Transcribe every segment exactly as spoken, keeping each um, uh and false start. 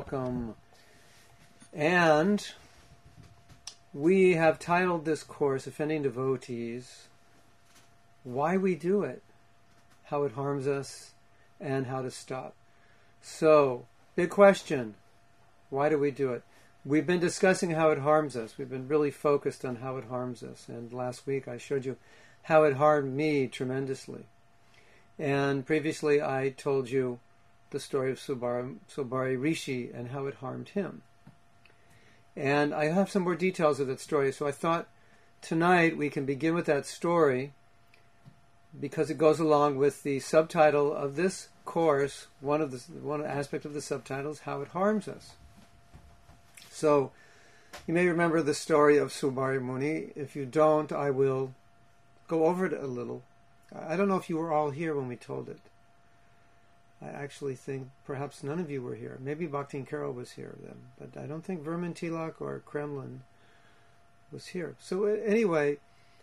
welcome. And we have titled this course, Offending Devotees, Why We Do It, How It Harms Us, and How to Stop. So, big question, why do we do it? We've been discussing how it harms us. We've been really focused on how it harms us. And last week I showed you how it harmed me tremendously. And previously I told you the story of Subari, Subari Rishi and how it harmed him. And I have some more details of that story. So I thought tonight we can begin with that story because it goes along with the subtitle of this course. One of the one aspect of the subtitle is how it harms us. So, you may remember the story of Subari Muni. If you don't, I will go over it a little. I don't know if you were all here when we told it. I actually think perhaps none of you were here. Maybe Bhakti Karo was here then, but I don't think Vermin Tilak or Kremlin was here. So anyway,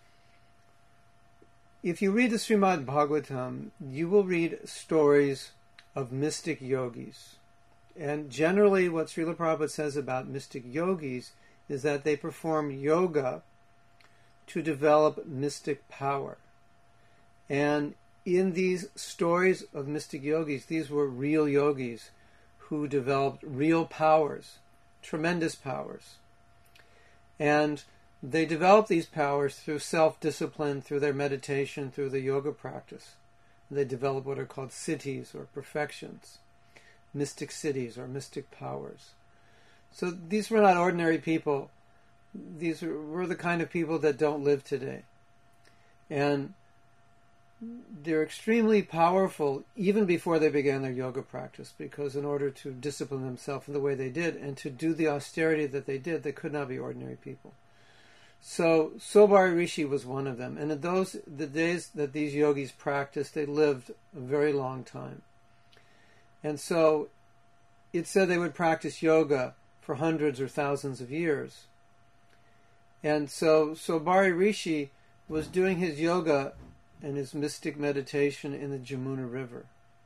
if you read the Srimad Bhagavatam, you will read stories of mystic yogis. And generally what Srila Prabhupada says about mystic yogis is that they perform yoga to develop mystic power. And in these stories of mystic yogis, these were real yogis who developed real powers, tremendous powers. And they developed these powers through self-discipline, through their meditation, through the yoga practice. They developed what are called siddhis or perfections. Mystic cities or mystic powers. So these were not ordinary people. These were the kind of people that don't live today. And they're extremely powerful even before they began their yoga practice, because in order to discipline themselves in the way they did and to do the austerity that they did, they could not be ordinary people. So Subari Rishi was one of them. And in those the days that these yogis practiced, they lived a very long time. And so it said they would practice yoga for hundreds or thousands of years. And so Subari Rishi was doing his yoga and his mystic meditation in the Jamuna River.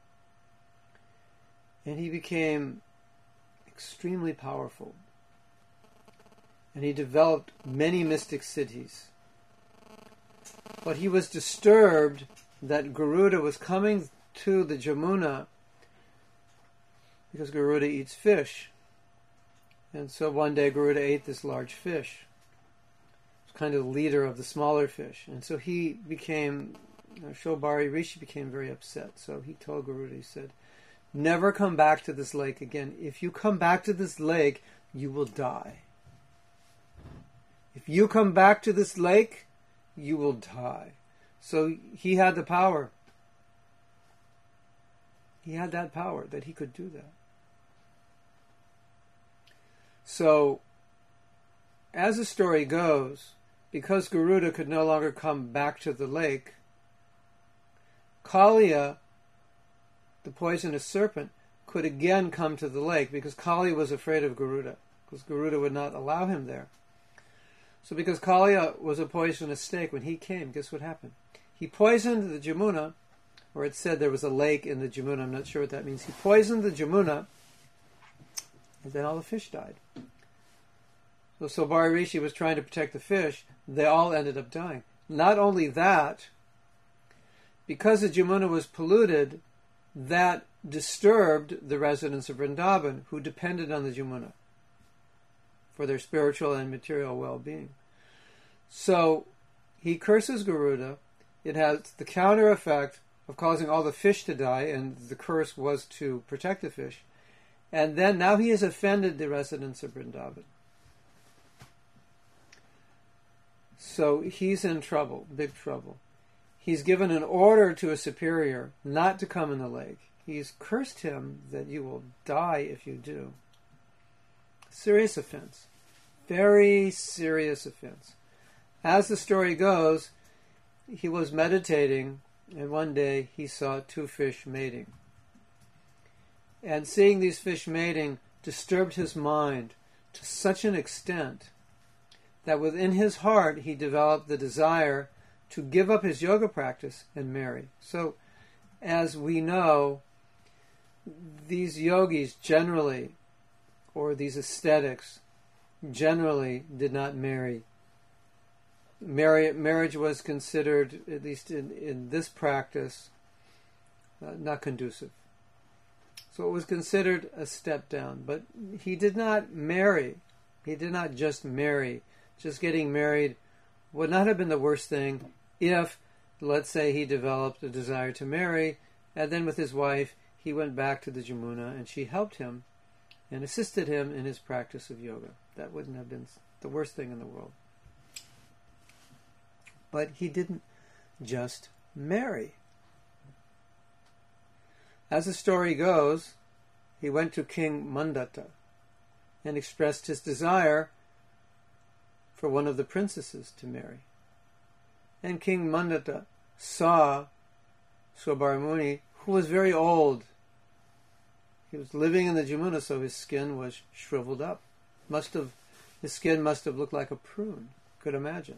And he became extremely powerful. And he developed many mystic siddhis. But he was disturbed that Garuda was coming to the Jamuna because Garuda eats fish. And so one day Garuda ate this large fish. He was kind of the leader of the smaller fish. And so he became, you know, Subari Rishi became very upset. So he told Garuda, he said, never come back to this lake again. If you come back to this lake, you will die. If you come back to this lake, you will die. So he had the power. He had that power that he could do that. So, as the story goes, because Garuda could no longer come back to the lake, Kaliya, the poisonous serpent, could again come to the lake because Kaliya was afraid of Garuda, because Garuda would not allow him there. So because Kaliya was a poisonous snake, when he came, guess what happened? He poisoned the Jamuna, or it said there was a lake in the Jamuna, I'm not sure what that means. He poisoned the Jamuna, and then all the fish died. So Subari Rishi was trying to protect the fish. They all ended up dying. Not only that, because the Jamuna was polluted, that disturbed the residents of Vrindavan who depended on the Jamuna for their spiritual and material well-being. So he curses Garuda. It has the counter effect of causing all the fish to die, and the curse was to protect the fish. And then now he has offended the residents of Vrindavan. So he's in trouble, big trouble. He's given an order to a superior not to come in the lake. He's cursed him that you will die if you do. Serious offense. Very serious offense. As the story goes, he was meditating, and one day he saw two fish mating. And seeing these fish mating disturbed his mind to such an extent that within his heart he developed the desire to give up his yoga practice and marry. So, as we know, these yogis generally or these ascetics generally did not marry. Marri- marriage was considered, at least in, in this practice, uh, not conducive. So it was considered a step down. But he did not marry. He did not just marry. Just getting married would not have been the worst thing if, let's say, he developed a desire to marry, and then with his wife, he went back to the Jamuna, and she helped him and assisted him in his practice of yoga. That wouldn't have been the worst thing in the world. But he didn't just marry. As the story goes, he went to King Mandata and expressed his desire for one of the princesses to marry. And King Mandata saw Saubhari Muni, who was very old. He was living in the Jamuna, so his skin was shriveled up. Must have, his skin must have looked like a prune. Could imagine.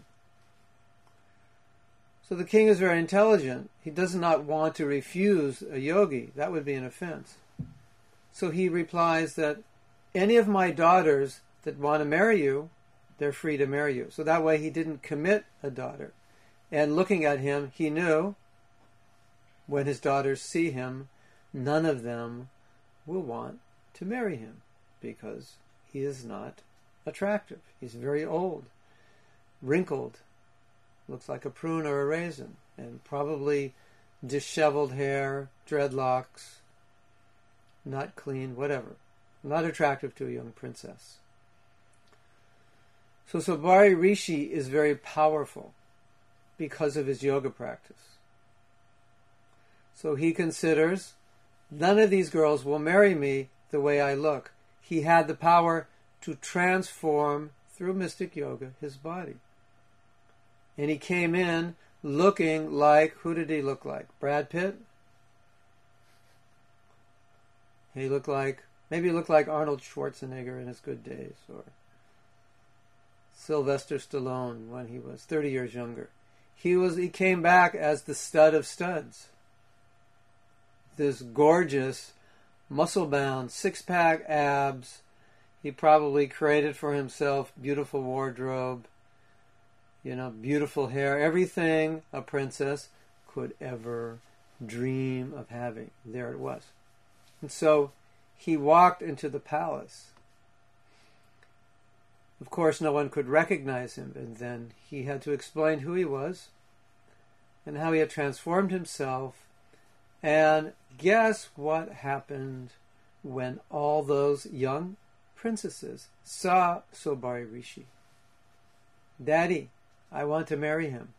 So the king is very intelligent. He does not want to refuse a yogi. That would be an offense. So he replies that any of my daughters that want to marry you, they're free to marry you. So that way he didn't commit a daughter. And looking at him, he knew when his daughters see him, none of them will want to marry him because he is not attractive. He's very old, wrinkled, looks like a prune or a raisin, and probably disheveled hair, dreadlocks, not clean, whatever. Not attractive to a young princess. So Saubhari Rishi is very powerful because of his yoga practice. So he considers, none of these girls will marry me the way I look. He had the power to transform, through mystic yoga, his body. And he came in looking like, who did he look like? Brad Pitt? He looked like, maybe he looked like Arnold Schwarzenegger in his good days, or Sylvester Stallone when he was thirty years younger. He was. He came back as the stud of studs. This gorgeous, muscle-bound, six-pack abs. He probably created for himself beautiful wardrobe, you know, beautiful hair, everything a princess could ever dream of having. There it was. And so he walked into the palace. Of course, no one could recognize him, and then he had to explain who he was and how he had transformed himself. And guess what happened when all those young princesses saw Saubhari Rishi? Daddy, I want to marry him.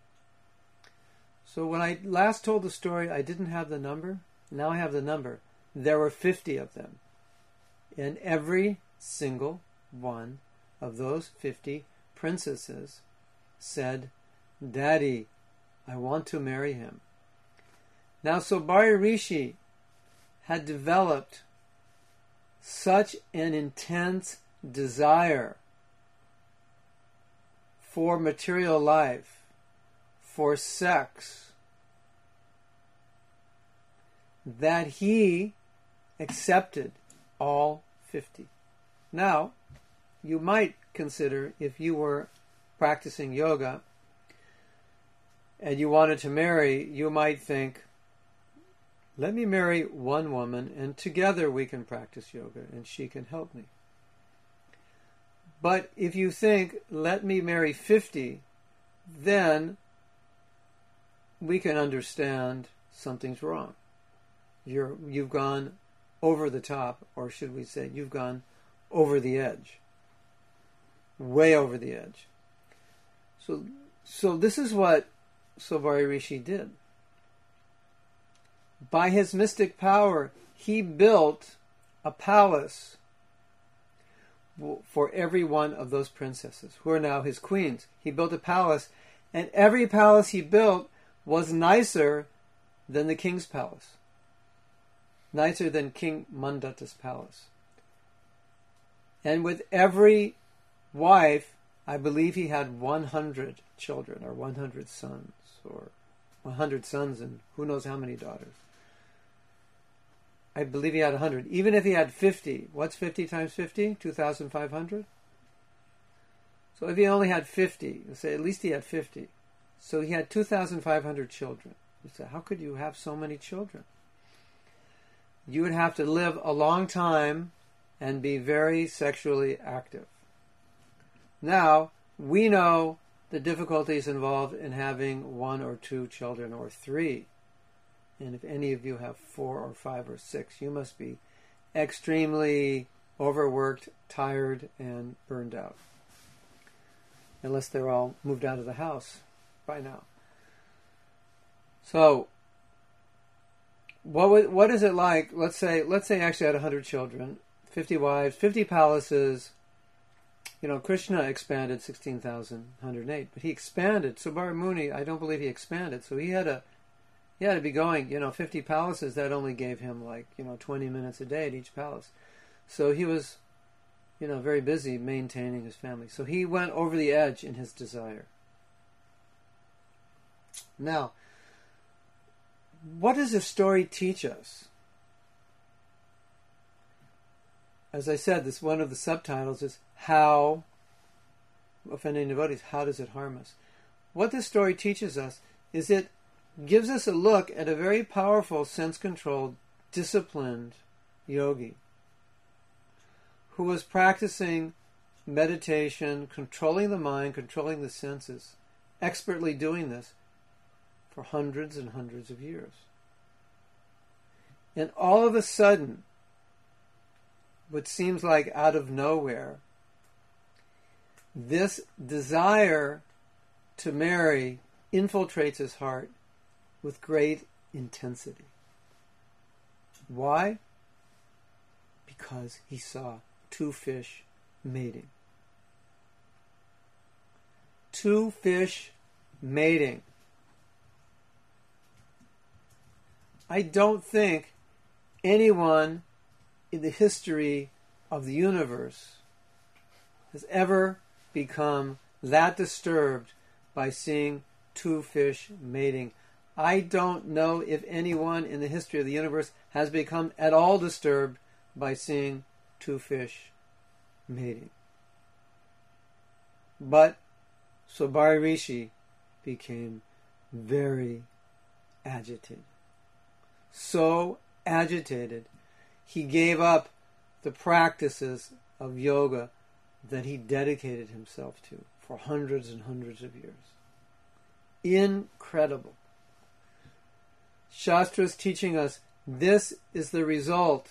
So when I last told the story, I didn't have the number. Now I have the number. There were fifty of them. And every single one of those fifty princesses said, Daddy, I want to marry him. Now Saubhari Rishi had developed such an intense desire for material life, for sex, that he accepted all fifty. Now, you might consider, if you were practicing yoga and you wanted to marry, you might think, let me marry one woman and together we can practice yoga and she can help me. But if you think, let me marry fifty, then we can understand something's wrong. You're, you've gone over the top, or should we say, you've gone over the edge. Way over the edge. So, so this is what Saubhari Rishi did. By his mystic power, he built a palace for every one of those princesses, who are now his queens. He built a palace, and every palace he built was nicer than the king's palace. Nicer than King Mandata's palace. And with every wife, I believe he had one hundred children, or one hundred sons, or one hundred sons and who knows how many daughters. I believe he had one hundred. Even if he had fifty, what's fifty times fifty? two thousand five hundred? So if he only had fifty, let's say at least he had fifty. So he had two thousand five hundred children. You say, how could you have so many children? You would have to live a long time and be very sexually active. Now, we know the difficulties involved in having one or two children or three. And if any of you have four or five or six, you must be extremely overworked, tired, and burned out. Unless they're all moved out of the house by now. So, what would, what is it like? Let's say let's say I actually had one hundred children, fifty wives, fifty palaces. You know, Krishna expanded sixteen thousand one hundred eight, but he expanded. Subara Muni, I don't believe he expanded. So he had a he had to be going, you know, fifty palaces. That only gave him like, you know, twenty minutes a day at each palace. So he was, you know, very busy maintaining his family. So he went over the edge in his desire. Now, what does this story teach us? As I said, this one of the subtitles is how offending devotees, how does it harm us? What this story teaches us is it gives us a look at a very powerful, sense-controlled, disciplined yogi who was practicing meditation, controlling the mind, controlling the senses, expertly doing this for hundreds and hundreds of years. And all of a sudden, what seems like out of nowhere, this desire to marry infiltrates his heart with great intensity. Why? Because he saw two fish mating. Two fish mating. I don't think anyone in the history of the universe has ever become that disturbed by seeing two fish mating. I don't know if anyone in the history of the universe has become at all disturbed by seeing two fish mating. But Subara Rishi became very agitated. So agitated, he gave up the practices of yoga that he dedicated himself to for hundreds and hundreds of years. Incredible. Shastra is teaching us this is the result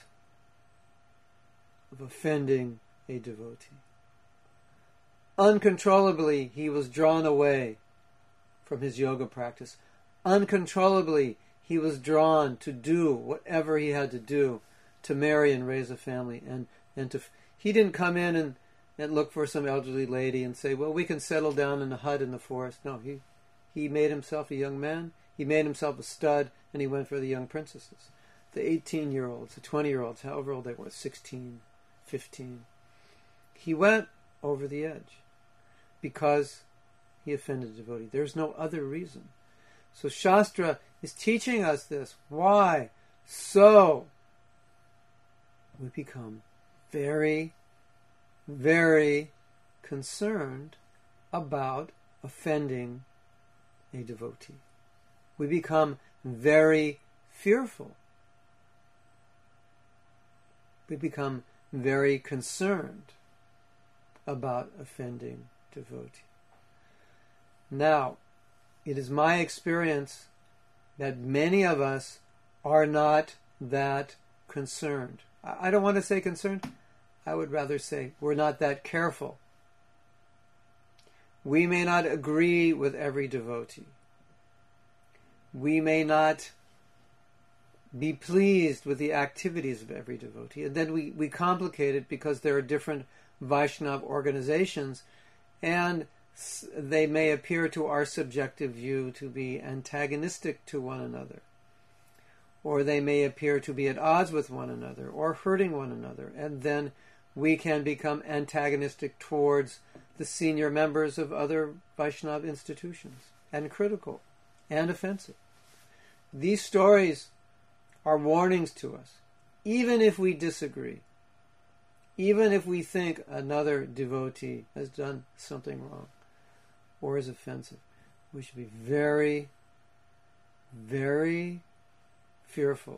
of offending a devotee. Uncontrollably, he was drawn away from his yoga practice. Uncontrollably, he was drawn to do whatever he had to do to marry and raise a family. And, and to he didn't come in and, and look for some elderly lady and say, well, we can settle down in a hut in the forest. No, he, he made himself a young man. He made himself a stud, and he went for the young princesses. The eighteen-year-olds, the twenty-year-olds, however old they were, sixteen, fifteen. He went over the edge because he offended a devotee. There's no other reason. So Shastra is teaching us this. Why? So we become very, very concerned about offending a devotee. We become very fearful. We become very concerned about offending devotee. Now, it is my experience that many of us are not that concerned. I don't want to say concerned. I would rather say we're not that careful. We may not agree with every devotee. We may not be pleased with the activities of every devotee. And then we, we complicate it because there are different Vaishnava organizations, and they may appear to our subjective view to be antagonistic to one another. Or they may appear to be at odds with one another or hurting one another. And then we can become antagonistic towards the senior members of other Vaishnava institutions, and critical and offensive. These stories are warnings to us. even if we disagree, even if we think another devotee has done something wrong or is offensive, we should be very, very fearful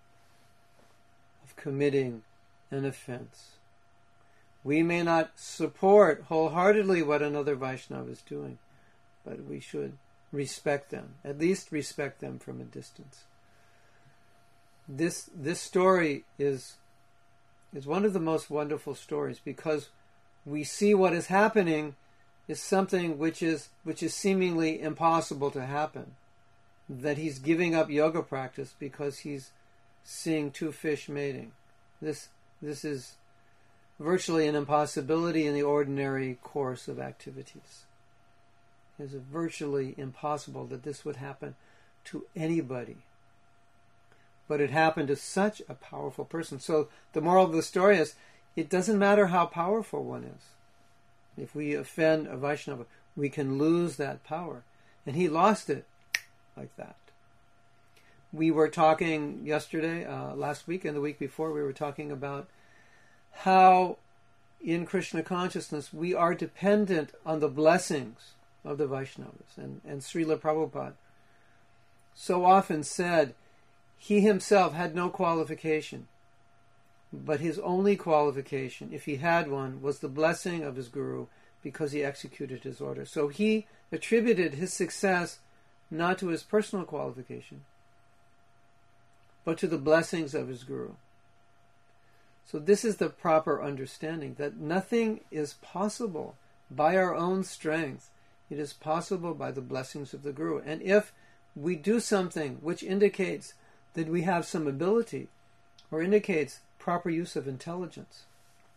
of committing an offense. We may not support wholeheartedly what another Vaishnava is doing, but we should respect them, at least respect them from a distance. This this story is is one of the most wonderful stories, because we see what is happening is something which is which is seemingly impossible to happen. That he's giving up yoga practice because he's seeing two fish mating. This this is virtually an impossibility in the ordinary course of activities. It is virtually impossible that this would happen to anybody. But it happened to such a powerful person. So the moral of the story is, it doesn't matter how powerful one is. If we offend a Vaishnava, we can lose that power. And he lost it like that. We were talking yesterday, uh, last week and the week before, we were talking about how in Krishna consciousness we are dependent on the blessings of the Vaishnavas. And, and Srila Prabhupada so often said he himself had no qualification, but his only qualification, if he had one, was the blessing of his guru, because he executed his order. So he attributed his success not to his personal qualification, but to the blessings of his guru. So this is the proper understanding, that nothing is possible by our own strength. It is possible by the blessings of the guru. And if we do something which indicates that we have some ability, or indicates proper use of intelligence,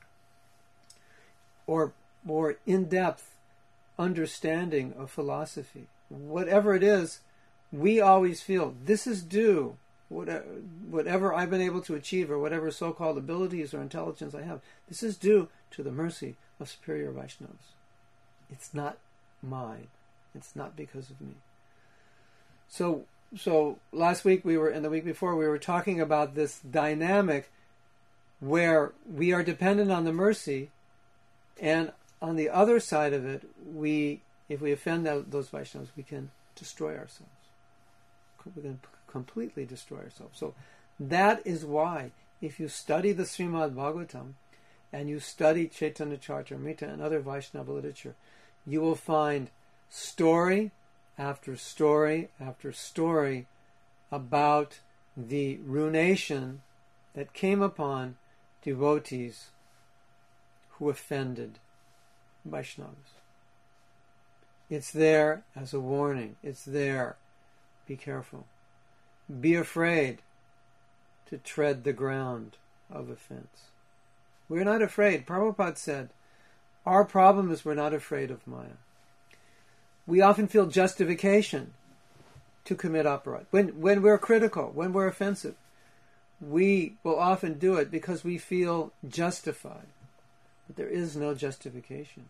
or more in-depth understanding of philosophy, whatever it is, we always feel this is due. Whatever I've been able to achieve, or whatever so-called abilities or intelligence I have, this is due to the mercy of superior Vaishnavas. It's not mine. It's not because of me. So, so last week we were, and the week before, we were talking about this dynamic where we are dependent on the mercy, and on the other side of it, we, if we offend those Vaishnavas, we can destroy ourselves. We can completely destroy ourselves. So that is why, if you study the Srimad Bhagavatam and you study Chaitanya Charitamrita and other Vaishnava literature, you will find story after story after story about the ruination that came upon devotees who offended Vaishnavas. It's there as a warning. It's there. Be careful. Be afraid to tread the ground of offense. We're not afraid. Prabhupada said, our problem is we're not afraid of Maya. We often feel justification to commit aparadh. When, when we're critical, when we're offensive, we will often do it because we feel justified. But there is no justification.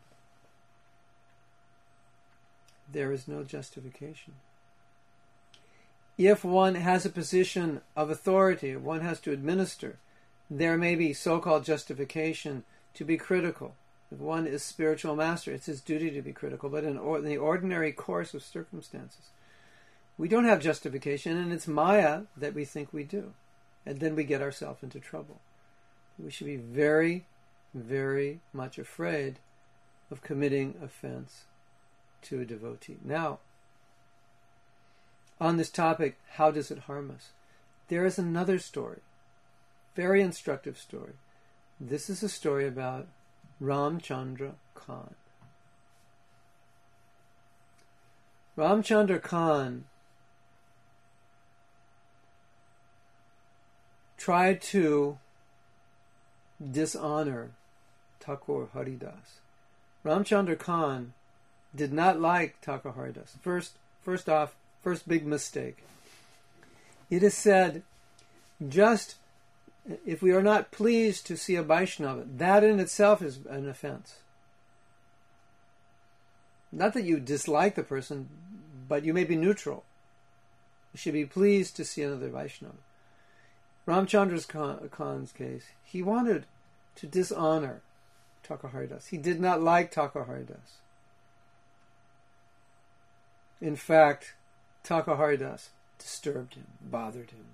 There is no justification. If one has a position of authority, one has to administer, there may be so-called justification to be critical. If one is spiritual master, it's his duty to be critical. But in, or, in the ordinary course of circumstances, we don't have justification, and it's Maya that we think we do. And then we get ourselves into trouble. We should be very, very much afraid of committing offense to a devotee. Now, on this topic, how does it harm us? There is another story, very instructive story. This is a story about Ramchandra Khan. Ramchandra Khan tried to dishonor Thakur Haridas. Ramchandra Khan did not like Thakur Haridas. First, first off, first big mistake. It is said, just if we are not pleased to see a Vaishnava, that in itself is an offense. Not that you dislike the person, but you may be neutral. You should be pleased to see another Vaishnava. Ramchandra Khan's case, he wanted to dishonor Thakur Haridas. He did not like Thakur Haridas. In fact, Thakur Haridas disturbed him, bothered him.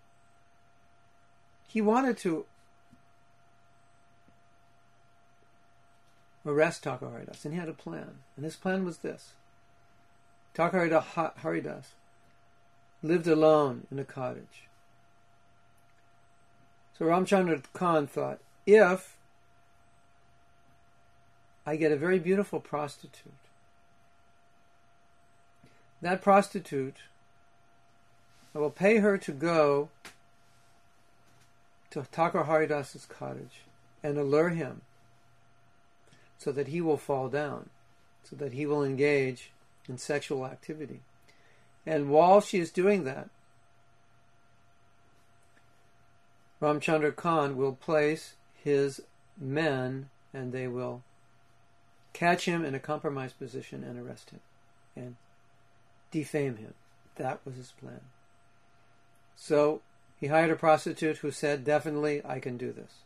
He wanted to arrest Thakur Haridas, and he had a plan. And his plan was this. Thakur Haridas lived alone in a cottage. So Ramchandra Khan thought, if I get a very beautiful prostitute, that prostitute, I will pay her to go to Thakur Haridas's cottage and allure him so that he will fall down, so that he will engage in sexual activity. And while she is doing that, Ramchandra Khan will place his men and they will catch him in a compromised position and arrest him and defame him. That was his plan. So he hired a prostitute who said, definitely, I can do this.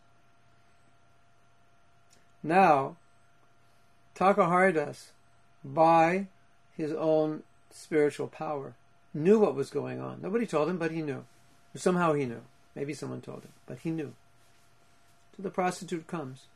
Now, Thakur Haridas, by his own spiritual power, knew what was going on. Nobody told him, but he knew. Somehow he knew. Maybe someone told him, but he knew. So the prostitute comes.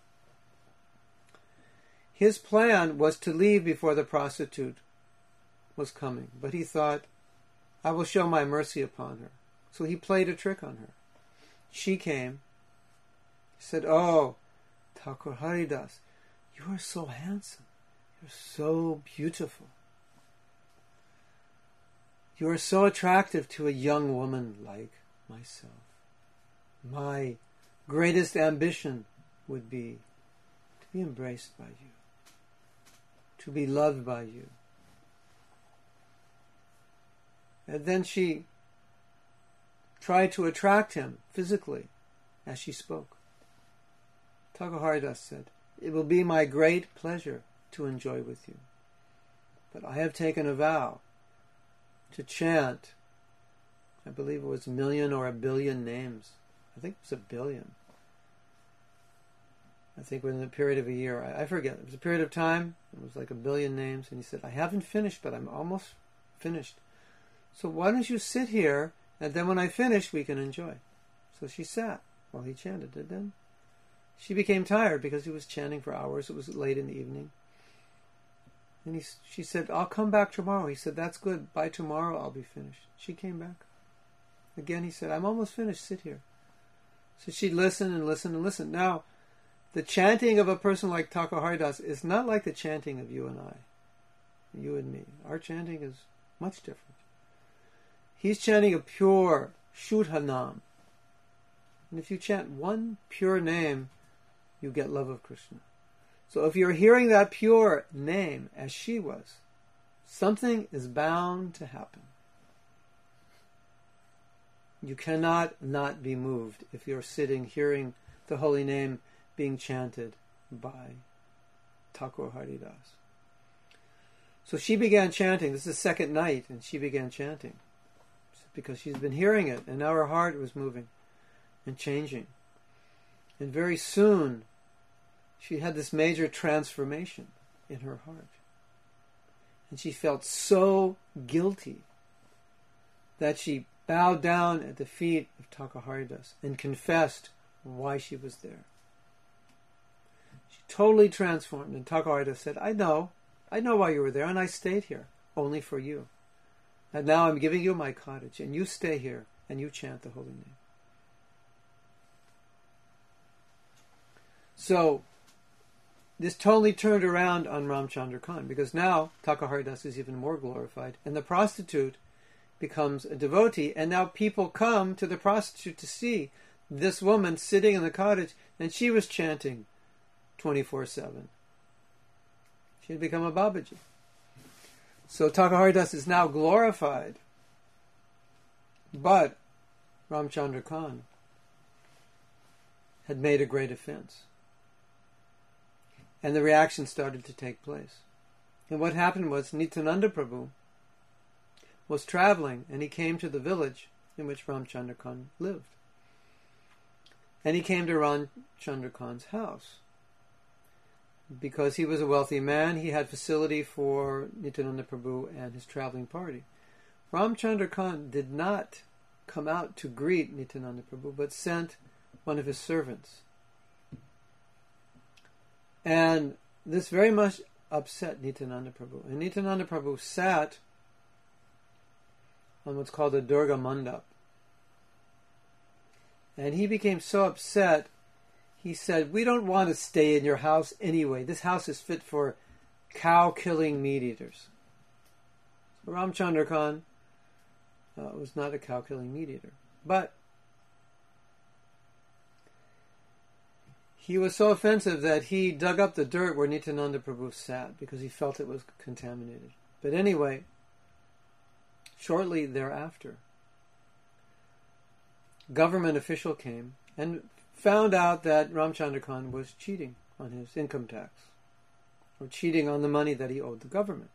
His plan was to leave before the prostitute was coming, but he thought, I will show my mercy upon her. So he played a trick on her. She came. He said, oh, Thakur Haridas, you are so handsome. You're so beautiful. You are so attractive to a young woman like myself. My greatest ambition would be to be embraced by you, to be loved by you. And then she tried to attract him physically as she spoke. Thakur Haridas said, it will be my great pleasure to enjoy with you, but I have taken a vow to chant, I believe it was a million or a billion names. I think it was a billion. I think within a period of a year. I, I forget. It was a period of time. It was like a billion names. And he said, I haven't finished, but I'm almost finished. So why don't you sit here, and then when I finish, we can enjoy. So she sat while he chanted. And then she became tired because he was chanting for hours. It was late in the evening. And he, she said, I'll come back tomorrow. He said, that's good. By tomorrow, I'll be finished. She came back. Again, he said, I'm almost finished. Sit here. So she'd listen and listen and listen. Now, the chanting of a person like Thakur Haridas is not like the chanting of you and I, you and me. Our chanting is much different. He's chanting a pure Shuddha Nam. And if you chant one pure name, you get love of Krishna. So if you're hearing that pure name, as she was, something is bound to happen. You cannot not be moved if you're sitting hearing the holy name being chanted by Thakur Haridas. So she began chanting. This is the second night, and she began chanting because she's been hearing it, and now her heart was moving and changing. And very soon, she had this major transformation in her heart. And she felt so guilty that she bowed down at the feet of Thakur Haridas and confessed why she was there. She totally transformed, and Thakur Haridas said, I know, I know why you were there, and I stayed here, only for you. And now I'm giving you my cottage, and you stay here, and you chant the holy name. So, this totally turned around on Ramchandra Khan, because now Thakur Haridas is even more glorified, and the prostitute becomes a devotee, and now people come to the prostitute to see this woman sitting in the cottage, and she was chanting twenty-four seven. She had become a Babaji. So Thakur Haridas is now glorified, but Ramchandra Khan had made a great offense. And the reaction started to take place. And what happened was Nityananda Prabhu was traveling, and he came to the village in which Ramchandra Khan lived. and he came to Ramchandra Khan's house. Because he was a wealthy man, he had facility for Nityananda Prabhu and his traveling party. Ramchandra Khan did not come out to greet Nityananda Prabhu, but sent one of his servants. And this very much upset Nityananda Prabhu. And Nityananda Prabhu sat on what's called a Durga Mandap. And he became so upset, he said, "We don't want to stay in your house anyway. This house is fit for cow-killing meat-eaters." So Ramchandra Khan uh, was not a cow-killing meat-eater. But he was so offensive that he dug up the dirt where Nityananda Prabhu sat because he felt it was contaminated. But anyway, shortly thereafter, government official came and found out that Ramchandra Khan was cheating on his income tax, or cheating on the money that he owed the government.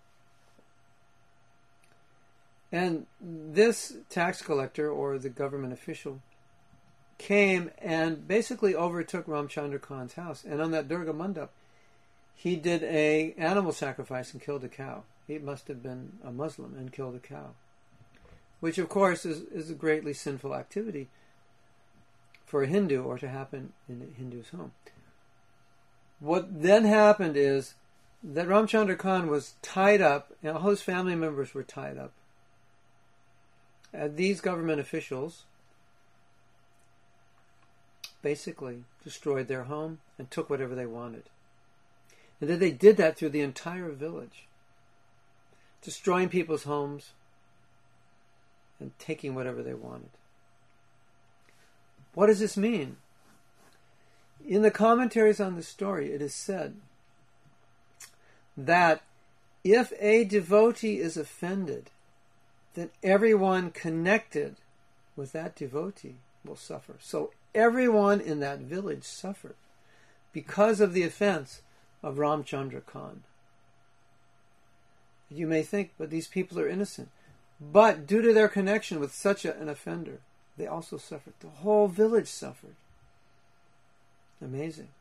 And this tax collector, or the government official, came and basically overtook Ramchandra Khan's house. And on that Durga Mandap, he did a animal sacrifice and killed a cow. He must have been a Muslim and killed a cow, which of course is, is a greatly sinful activity for a Hindu, or to happen in a Hindu's home. What then happened is that Ramchandra Khan was tied up, and all his family members were tied up. And these government officials basically destroyed their home and took whatever they wanted. And then they did that through the entire village, destroying people's homes and taking whatever they wanted. What does this mean? In the commentaries on the story, it is said that if a devotee is offended, then everyone connected with that devotee will suffer. So everyone in that village suffered because of the offense of Ramchandra Khan. You may think, but these people are innocent. But due to their connection with such a, an offender, they also suffered. The whole village suffered. Amazing.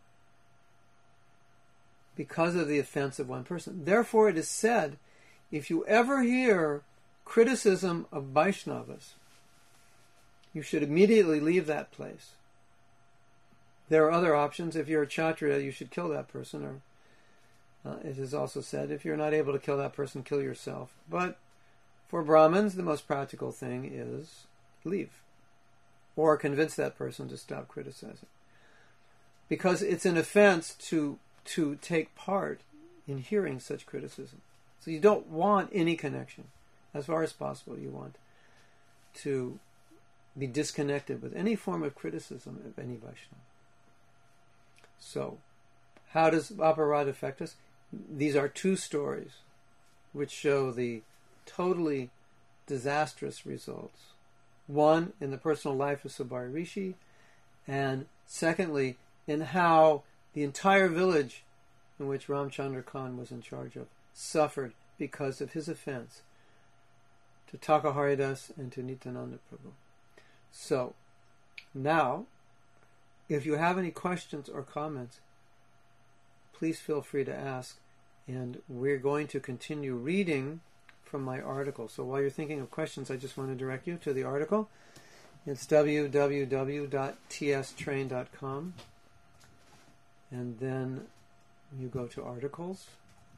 Because of the offense of one person. Therefore, it is said, if you ever hear criticism of Vaishnavas, you should immediately leave that place. There are other options. If you're a Kshatriya, you should kill that person. Or uh, it is also said, if you're not able to kill that person, kill yourself. But for Brahmins, the most practical thing is leave, or convince that person to stop criticizing, because it's an offense to to take part in hearing such criticism. So you don't want any connection. As far as possible, you want to be disconnected with any form of criticism of any Vaishnava. So, how does aparad affect us? These are two stories which show the totally disastrous results. One, in the personal life of Sabari Rishi, and secondly, in how the entire village in which Ramchandra Khan was in charge of suffered because of his offense to Thakura Haridas and to Nityananda Prabhu. So, now, if you have any questions or comments, please feel free to ask, and we're going to continue reading from my article. So while you're thinking of questions, I just want to direct you to the article. It's w w w dot t s train dot com, and then you go to articles,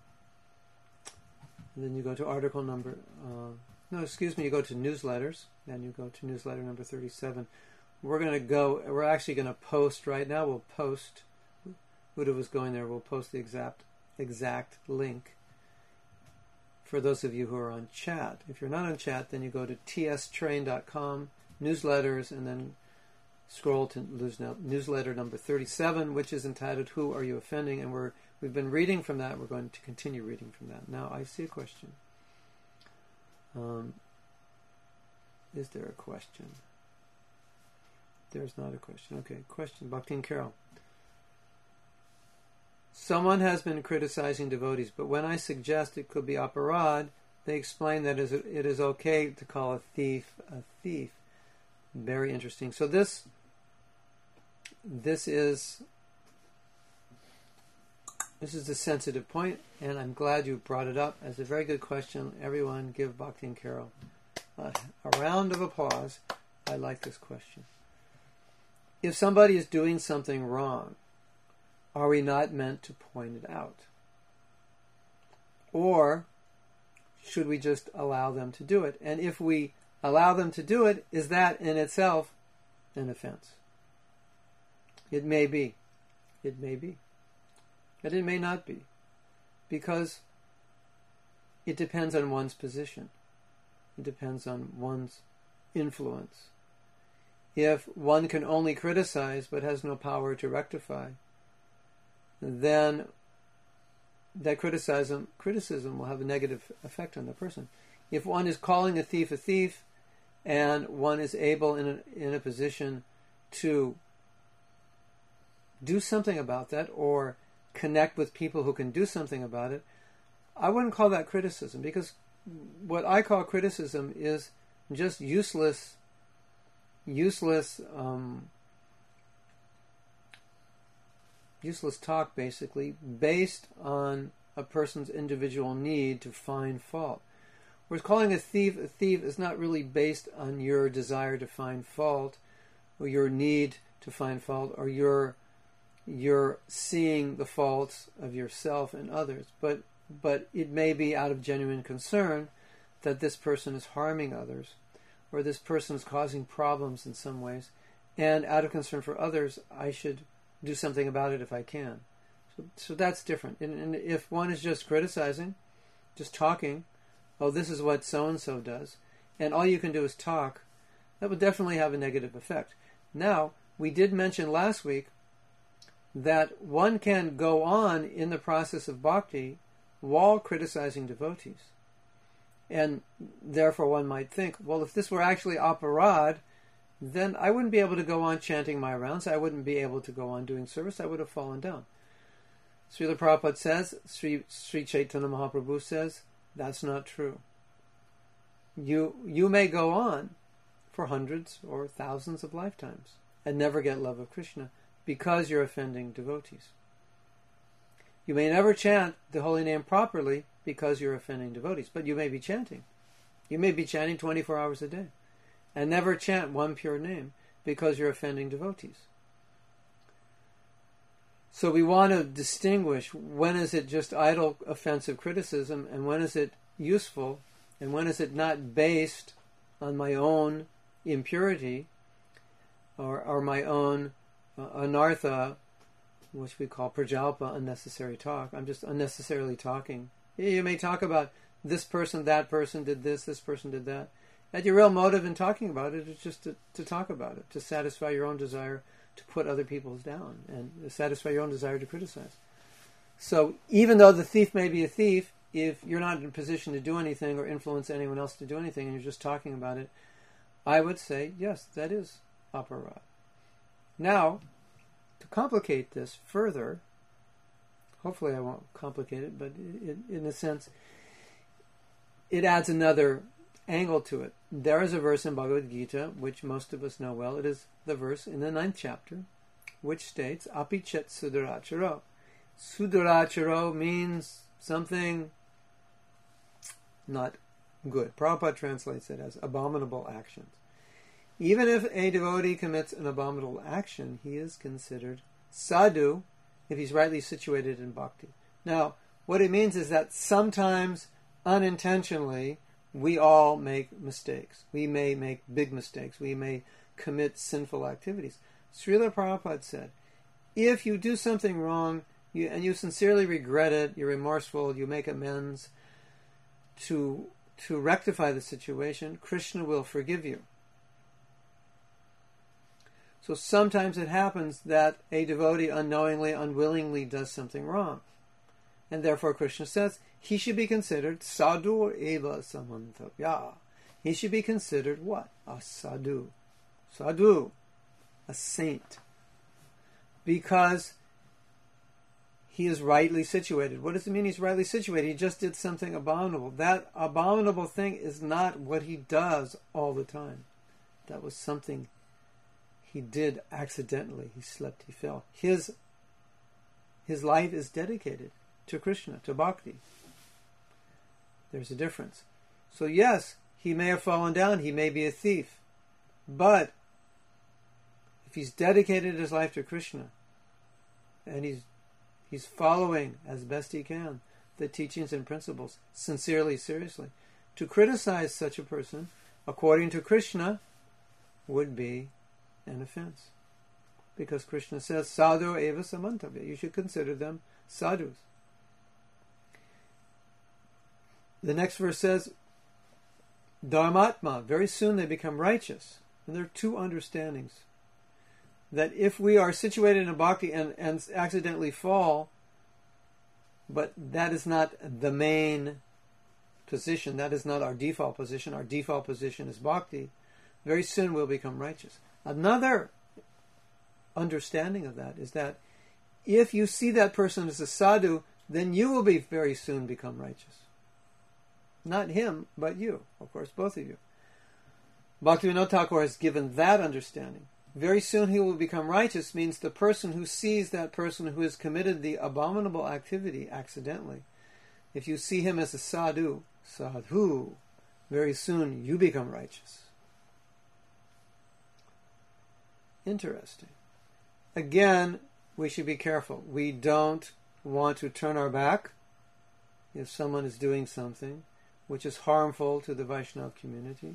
and then you go to article number, uh, no, excuse me, you go to newsletters, and you go to newsletter number thirty-seven. We're going to go, we're actually going to post right now, we'll post, Buddha was going there, we'll post the exact, exact link for those of you who are on chat. If you're not on chat, then you go to t s train dot com, newsletters, and then scroll to newsletter number thirty-seven, which is entitled, Who Are You Offending? And we're, we've been reading from that. We're going to continue reading from that. Now, I see a question. Um, is there a question? There's not a question. Okay, question. Bhaktin Carol. Someone has been criticizing devotees, but when I suggest it could be aparad, they explain that it is okay to call a thief a thief. Very interesting. So this this is this is the sensitive point, and I'm glad you brought it up as a very good question. Everyone give Bhakti and Carol uh, a round of applause. I like this question. If somebody is doing something wrong, are we not meant to point it out? Or should we just allow them to do it? And if we allow them to do it, is that in itself an offense? It may be. It may be. And it may not be. Because it depends on one's position. It depends on one's influence. If one can only criticize but has no power to rectify, then that criticism criticism will have a negative effect on the person. If one is calling a thief a thief, and one is able in a, in a position to do something about that, or connect with people who can do something about it, I wouldn't call that criticism, because what I call criticism is just useless, useless, um, useless talk, basically, based on a person's individual need to find fault. Whereas calling a thief a thief is not really based on your desire to find fault, or your need to find fault, or your your seeing the faults of yourself and others. But but it may be out of genuine concern that this person is harming others, or this person is causing problems in some ways, and out of concern for others, I should do something about it if I can. So, so that's different. And, and if one is just criticizing, just talking, oh, this is what so-and-so does, and all you can do is talk, that would definitely have a negative effect. Now, we did mention last week that one can go on in the process of bhakti while criticizing devotees. And therefore one might think, well, if this were actually aparad, then I wouldn't be able to go on chanting my rounds. I wouldn't be able to go on doing service. I would have fallen down. Srila Prabhupada says, Sri, Sri Chaitanya Mahaprabhu says, that's not true. You you may go on for hundreds or thousands of lifetimes and never get love of Krishna because you're offending devotees. You may never chant the holy name properly because you're offending devotees, but you may be chanting. You may be chanting twenty-four hours a day and never chant one pure name because you're offending devotees. So we want to distinguish when is it just idle offensive criticism and when is it useful and when is it not based on my own impurity or, or my own uh, anartha, which we call prajalpa, unnecessary talk. I'm just unnecessarily talking. You may talk about this person, that person did this, this person did that. And your real motive in talking about it is just to, to talk about it, to satisfy your own desire to put other people's down and to satisfy your own desire to criticize. So even though the thief may be a thief, if you're not in a position to do anything or influence anyone else to do anything and you're just talking about it, I would say, yes, that is aparad. Now, to complicate this further, hopefully I won't complicate it, but it, in a sense, it adds another angle to it. There is a verse in Bhagavad Gita, which most of us know well. It is the verse in the ninth chapter, which states, Api chet suduracharo. Suduracharo means something not good. Prabhupada translates it as abominable actions. Even if a devotee commits an abominable action, he is considered sadhu if he's rightly situated in bhakti. Now, what it means is that sometimes, unintentionally, we all make mistakes. We may make big mistakes. We may commit sinful activities. Srila Prabhupada said, if you do something wrong you, and you sincerely regret it, you're remorseful, you make amends to, to rectify the situation, Krishna will forgive you. So sometimes it happens that a devotee unknowingly, unwillingly does something wrong. And therefore Krishna says, he should be considered sadhu eva samantavya. He should be considered what? A sadhu. Sadhu. A saint. Because he is rightly situated. What does it mean he's rightly situated? He just did something abominable. That abominable thing is not what he does all the time. That was something he did accidentally. He slept, he fell. His, his life is dedicated to Krishna, to bhakti. There's a difference. So yes, he may have fallen down, he may be a thief, but if he's dedicated his life to Krishna, and he's he's following as best he can the teachings and principles, sincerely, seriously, to criticize such a person, according to Krishna, would be an offense. Because Krishna says, sadhu eva samantavya. You should consider them sadhus. The next verse says, dharmatma. Very soon they become righteous. And there are two understandings. That if we are situated in a bhakti and, and accidentally fall, but that is not the main position, that is not our default position, our default position is bhakti, very soon we'll become righteous. Another understanding of that is that if you see that person as a sadhu, then you will be very soon become righteous. Not him, but you. Of course, both of you. Bhaktivinoda Thakur has given that understanding. Very soon he will become righteous means the person who sees that person who has committed the abominable activity accidentally, if you see him as a sadhu, sadhu, very soon you become righteous. Interesting. Again, we should be careful. We don't want to turn our back if someone is doing something which is harmful to the Vaishnava community.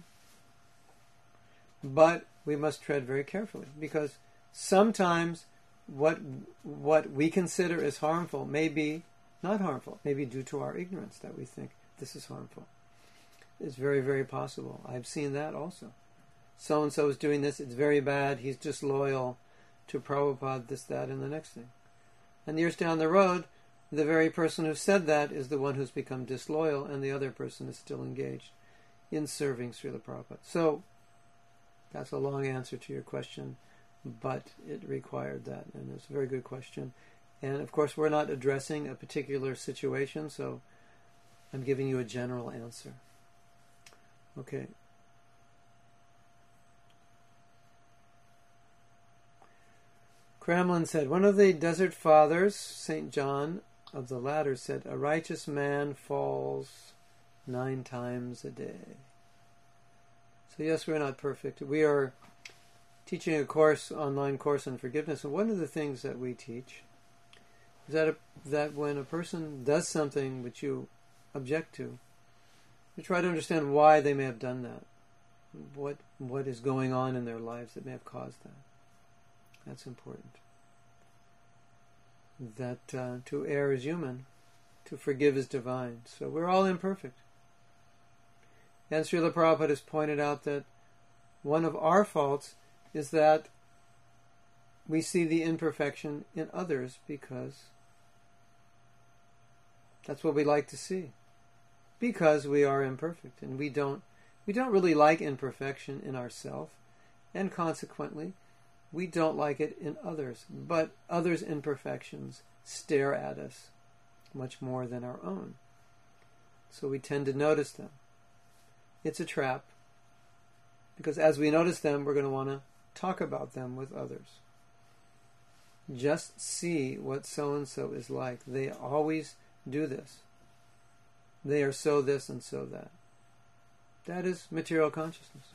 But we must tread very carefully, because sometimes what what we consider as harmful may be not harmful, maybe due to our ignorance that we think this is harmful. It's very, very possible. I've seen that also. So-and-so is doing this, it's very bad, he's disloyal to Prabhupada, this, that, and the next thing. And years down the road, the very person who said that is the one who's become disloyal, and the other person is still engaged in serving Srila Prabhupada. So, that's a long answer to your question, but it required that, and it's a very good question. And of course, we're not addressing a particular situation, so I'm giving you a general answer. Okay. Kremlin said, one of the desert fathers, Saint John of the Ladder, said, a righteous man falls nine times a day. So yes, we're not perfect. We are teaching a course, online course on forgiveness, and one of the things that we teach is that, a, that when a person does something which you object to, you try to understand why they may have done that. What what is going on in their lives that may have caused that. That's important. That uh, to err is human, to forgive is divine. So we're all imperfect. And Srila Prabhupada has pointed out that one of our faults is that we see the imperfection in others because that's what we like to see. Because we are imperfect, and we don't we don't really like imperfection in ourselves, and consequently we don't like it in others. But others' imperfections stare at us much more than our own. So we tend to notice them. It's a trap, because as we notice them, we're going to want to talk about them with others. Just see what so-and-so is like. They always do this. They are so this and so that. That is material consciousness.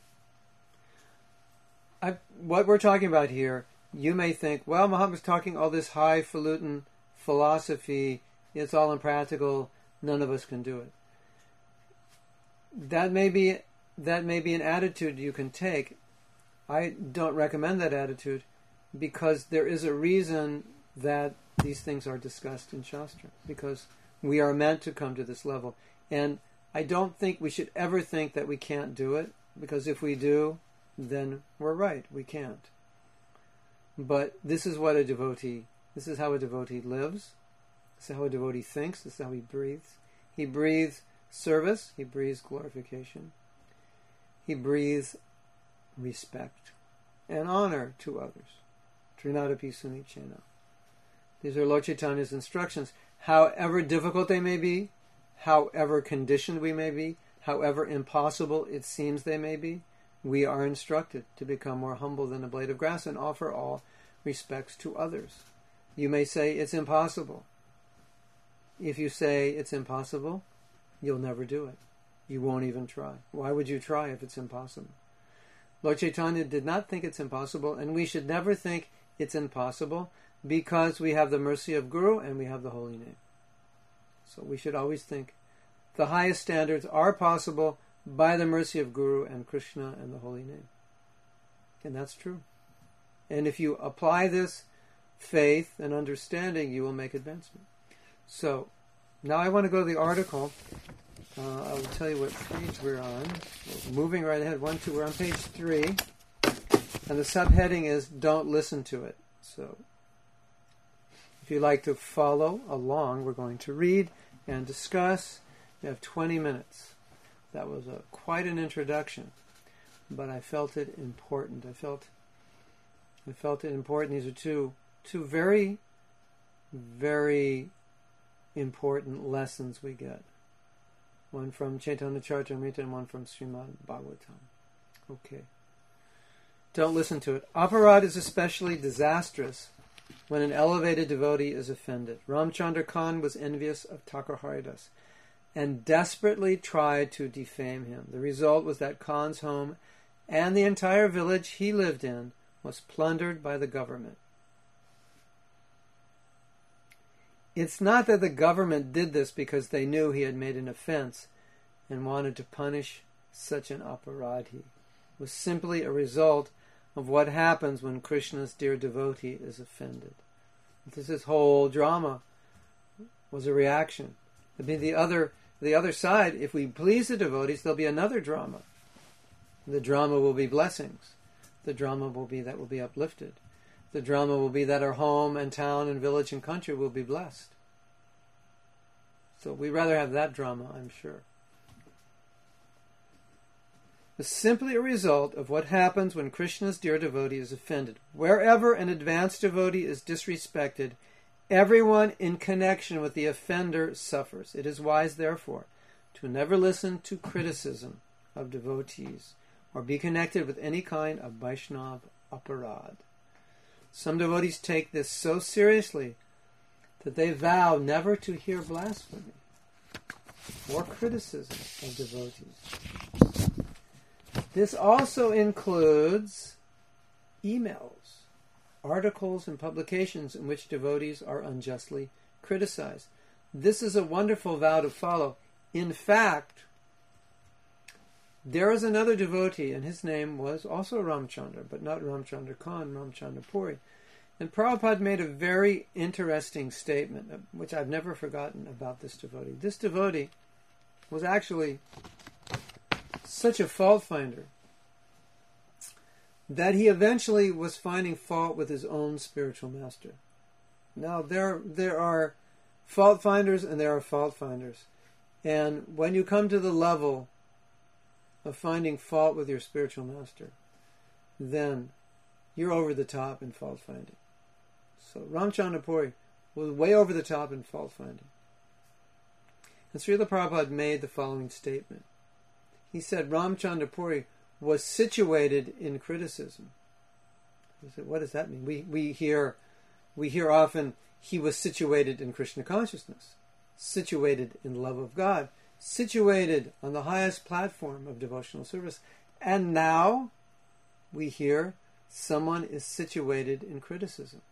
I, what we're talking about here, you may think, well, Muhammad's talking all this highfalutin philosophy, it's all impractical, none of us can do it. That may be that may be an attitude you can take. I don't recommend that attitude, because there is a reason that these things are discussed in Shastra, because we are meant to come to this level. And I don't think we should ever think that we can't do it, because if we do, then we're right, we can't. But this is what a devotee, this is how a devotee lives, this is how a devotee thinks, this is how he breathes. He breathes service, he breathes glorification, he breathes respect and honor to others. Trinadapi Sunichena. These are Lord Chaitanya's instructions. However difficult they may be, however conditioned we may be, however impossible it seems they may be, we are instructed to become more humble than a blade of grass and offer all respects to others. You may say it's impossible. If you say it's impossible, you'll never do it. You won't even try. Why would you try if it's impossible? Lord Chaitanya did not think it's impossible, and we should never think it's impossible because we have the mercy of Guru and we have the holy name. So we should always think the highest standards are possible by the mercy of Guru and Krishna and the holy name. And that's true. And if you apply this faith and understanding, you will make advancement. So, now I want to go to the article. Uh, I will tell you what page we're on. We're moving right ahead. One, two, we're on page three. And the subheading is Don't Listen to It. So, if you'd like to follow along, we're going to read and discuss. We have twenty minutes. That was a, quite an introduction, but I felt it important. I felt I felt it important. These are two two very, very important lessons we get. One from Chaitanya Charitamrita and one from Srimad Bhagavatam. Okay. Don't listen to it. Aparad is especially disastrous when an elevated devotee is offended. Ramchandra Khan was envious of Thakur Haridas and desperately tried to defame him. The result was that Khan's home and the entire village he lived in was plundered by the government. It's not that the government did this because they knew he had made an offense and wanted to punish such an aparadhi. It was simply a result of what happens when Krishna's dear devotee is offended. This, this whole drama was a reaction. I mean, the other the other side, if we please the devotees, there'll be another drama. The drama will be blessings. The drama will be that we'll be uplifted. The drama will be that our home and town and village and country will be blessed. So we'd rather have that drama, I'm sure. It's simply a result of what happens when Krishna's dear devotee is offended. Wherever an advanced devotee is disrespected, everyone in connection with the offender suffers. It is wise, therefore, to never listen to criticism of devotees or be connected with any kind of Vaishnav aparad. Some devotees take this so seriously that they vow never to hear blasphemy or criticism of devotees. This also includes emails, articles, and publications in which devotees are unjustly criticized. This is a wonderful vow to follow. In fact, there is another devotee, and his name was also Ramchandra, but not Ramchandra Khan, Ramchandra Puri. And Prabhupada made a very interesting statement, which I've never forgotten about this devotee. This devotee was actually such a fault finder that he eventually was finding fault with his own spiritual master. Now, there, there are fault finders and there are fault finders. And when you come to the level of finding fault with your spiritual master, then you're over the top in fault finding. So Ramchandra Puri was way over the top in fault finding. And Srila Prabhupada made the following statement. He said Ramchandra Puri was situated in criticism. He said, what does that mean? We we hear we hear often he was situated in Krishna consciousness, situated in love of God, situated on the highest platform of devotional service. And now we hear someone is situated in criticism.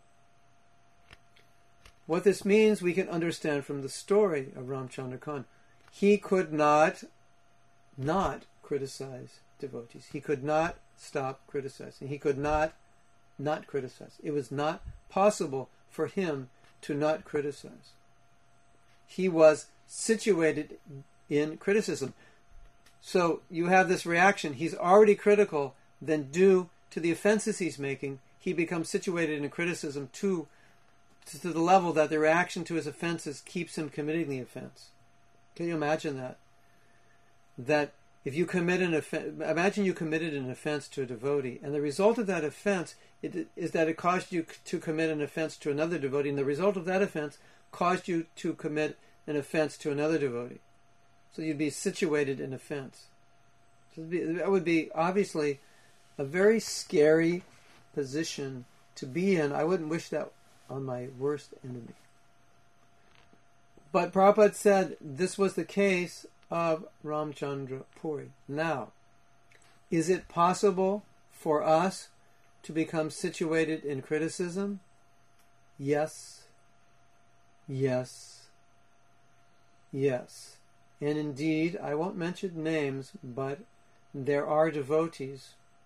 What this means we can understand from the story of Ramchandra Khan. He could not not criticize devotees. He could not stop criticizing. He could not not criticize. It was not possible for him to not criticize. He was situated in criticism. So you have this reaction. He's already critical. Then due to the offenses he's making, he becomes situated in criticism to, to the level that the reaction to his offenses keeps him committing the offense. Can you imagine that? That if you commit an offense, imagine you committed an offense to a devotee, and the result of that offense it, is that it caused you to commit an offense to another devotee, and the result of that offense caused you to commit an offense to another devotee. So you'd be situated in offense. That would be obviously a very scary position to be in. I wouldn't wish that on my worst enemy. But Prabhupada said this was the case of Ramchandra Puri. Now, is it possible for us to become situated in criticism? Yes. Yes. Yes. And indeed, I won't mention names, but there are devotees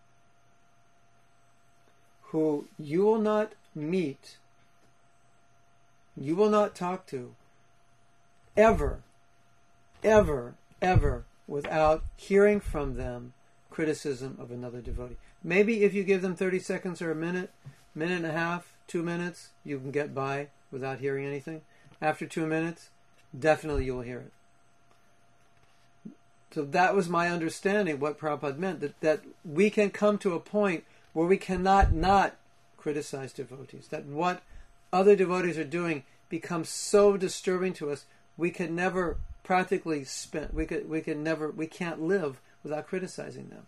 who you will not meet, you will not talk to, ever, ever, ever, without hearing from them criticism of another devotee. Maybe if you give them thirty seconds or a minute, minute and a half, two minutes, you can get by without hearing anything. After two minutes, definitely you'll hear it. So that was my understanding, what Prabhupada meant, that, that we can come to a point where we cannot not criticize devotees, that what other devotees are doing becomes so disturbing to us, we can never practically spend, we could, we can never, we can't live without criticizing them.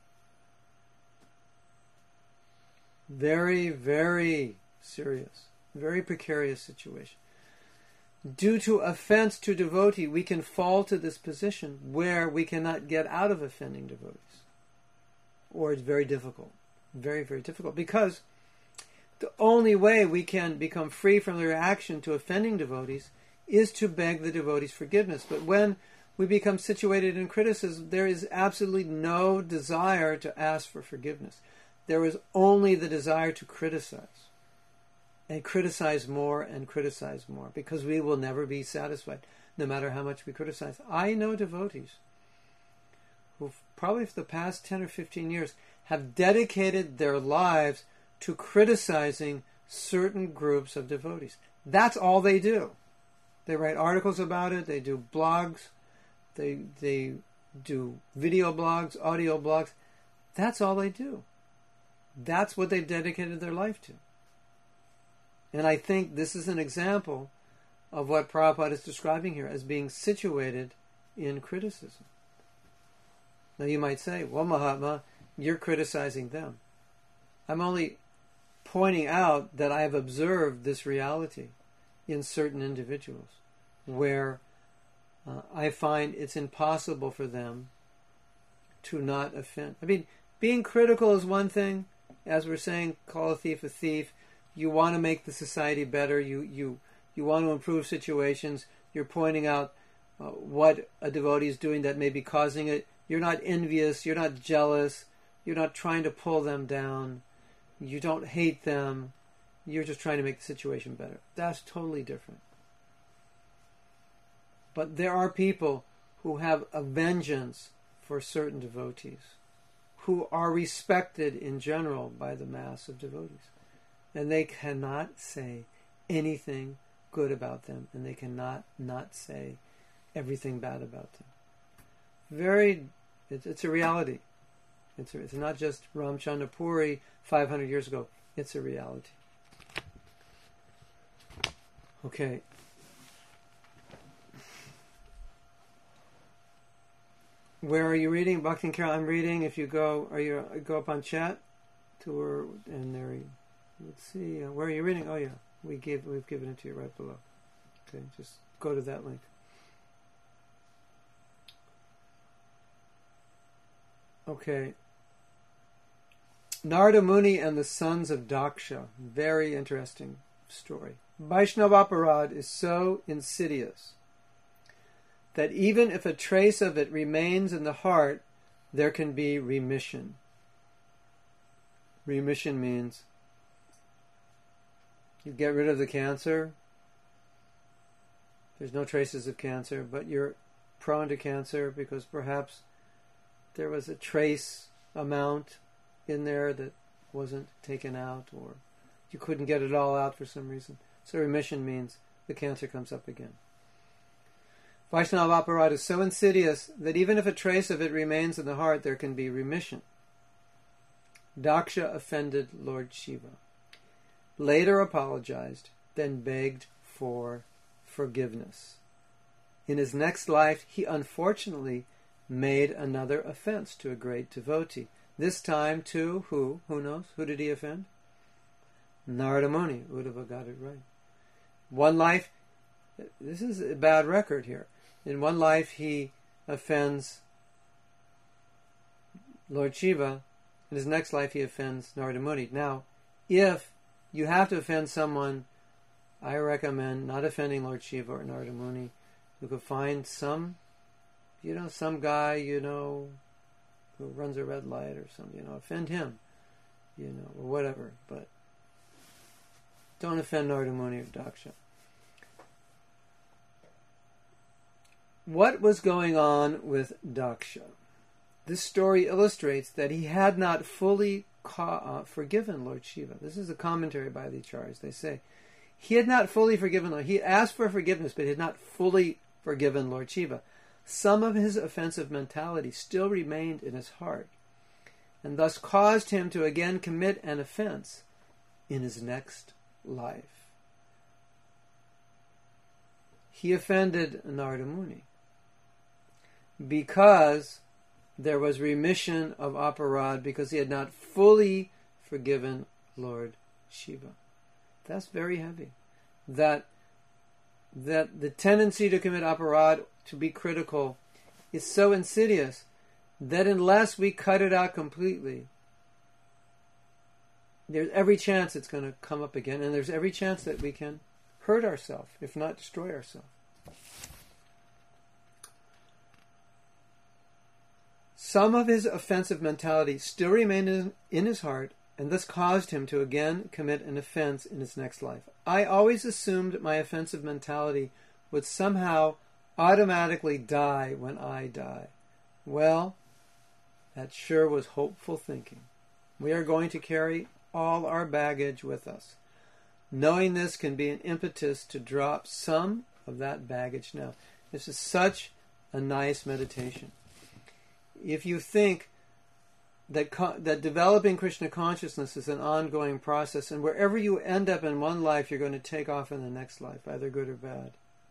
Very, very serious, very precarious situation. Due to offense to devotee, we can fall to this position where we cannot get out of offending devotees. Or it's very difficult. Very, very difficult. Because the only way we can become free from the reaction to offending devotees is to beg the devotee's forgiveness. But when we become situated in criticism, there is absolutely no desire to ask for forgiveness. There is only the desire to criticize. And criticize more and criticize more, because we will never be satisfied, no matter how much we criticize. I know devotees who, probably for the past ten or fifteen years, have dedicated their lives to criticizing certain groups of devotees. That's all they do. They write articles about it, they do blogs, they they do video blogs, audio blogs. That's all they do. That's what they've dedicated their life to. And I think this is an example of what Prabhupada is describing here as being situated in criticism. Now you might say, well, Mahatma, you're criticizing them. I'm only pointing out that I have observed this reality in certain individuals where uh, I find it's impossible for them to not offend. I mean, being critical is one thing. As we're saying, call a thief a thief. You want to make the society better. You you you want to improve situations. You're pointing out uh, what a devotee is doing that may be causing it. You're not envious. You're not jealous. You're not trying to pull them down. You don't hate them. You're just trying to make the situation better. That's totally different. But there are people who have a vengeance for certain devotees, who are respected in general by the mass of devotees. And they cannot say anything good about them, and they cannot not say everything bad about them. Very, it's, it's a reality. It's, a, it's not just Ramchandra Puri five hundred years ago. It's a reality. Okay. Where are you reading? Bhakti and Carol, I'm reading. If you go, are you go up on chat to where, and there you, let's see, uh, where are you reading? Oh yeah, we gave, we've given it to you right below. Okay, just go to that link. Okay. Narada Muni and the sons of Daksha. Very interesting story. Vaishnava Aparad is so insidious that even if a trace of it remains in the heart, there can be remission. Remission means you get rid of the cancer. There's no traces of cancer, but you're prone to cancer because perhaps there was a trace amount in there that wasn't taken out, or you couldn't get it all out for some reason. So remission means the cancer comes up again. Vaishnava Aparad is so insidious that even if a trace of it remains in the heart, there can be remission. Daksha offended Lord Shiva, later apologized, then begged for forgiveness. In his next life, he unfortunately made another offense to a great devotee. This time to who? Who knows? Who did he offend? Narada Muni. Uddhava got it right. One life, this is a bad record here. In one life he offends Lord Shiva. In his next life he offends Narada Muni. Now, if you have to offend someone, I recommend not offending Lord Shiva or Narada Muni. You could find some, you know, some guy, you know, who runs a red light or something, you know, offend him, you know, or whatever. But don't offend Narada Muni or Daksha. What was going on with Daksha? This story illustrates that he had not fully ca- uh, forgiven Lord Shiva. This is a commentary by the Acharyas. They say he had not fully forgiven Lord. He asked for forgiveness, but he had not fully forgiven Lord Shiva. Some of his offensive mentality still remained in his heart, and thus caused him to again commit an offense in his next life. He offended Narada Muni because there was remission of aparad, because he had not fully forgiven Lord Shiva. That's very heavy. That that the tendency to commit aparad, to be critical, is so insidious that unless we cut it out completely, there's every chance it's going to come up again, and there's every chance that we can hurt ourselves, if not destroy ourselves. Some of his offensive mentality still remained in, in his heart, and thus caused him to again commit an offense in his next life. I always assumed my offensive mentality would somehow automatically die when I die. Well, that sure was hopeful thinking. We are going to carry all our baggage with us. Knowing this can be an impetus to drop some of that baggage now. This is such a nice meditation. If you think that co- that developing Krishna consciousness is an ongoing process, and wherever you end up in one life, you're going to take off in the next life, either good or bad,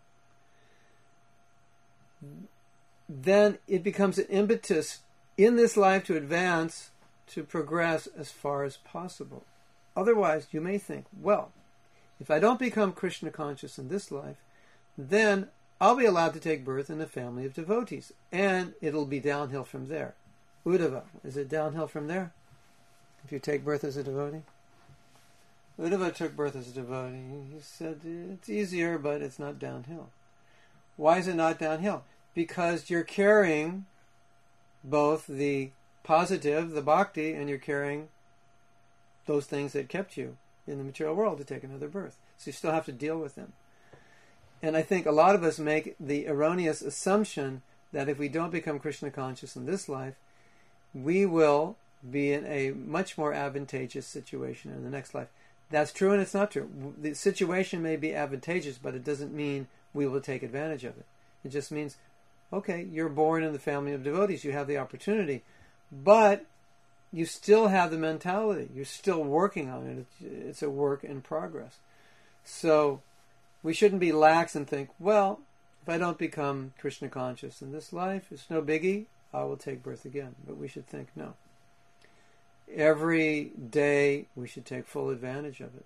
then it becomes an impetus in this life to advance, to progress as far as possible. Otherwise, you may think, well, if I don't become Krishna conscious in this life, then I'll be allowed to take birth in a family of devotees, and it'll be downhill from there. Uddhava, is it downhill from there? If you take birth as a devotee? Uddhava took birth as a devotee. He said it's easier, but it's not downhill. Why is it not downhill? Because you're carrying both the positive, the bhakti, and you're carrying those things that kept you in the material world to take another birth. So you still have to deal with them. And I think a lot of us make the erroneous assumption that if we don't become Krishna conscious in this life, we will be in a much more advantageous situation in the next life. That's true and it's not true. The situation may be advantageous, but it doesn't mean we will take advantage of it. It just means, okay, you're born in the family of devotees, you have the opportunity, but you still have the mentality. You're still working on it. It's a work in progress. So we shouldn't be lax and think, well, if I don't become Krishna conscious in this life, it's no biggie, I will take birth again. But we should think, no. Every day we should take full advantage of it.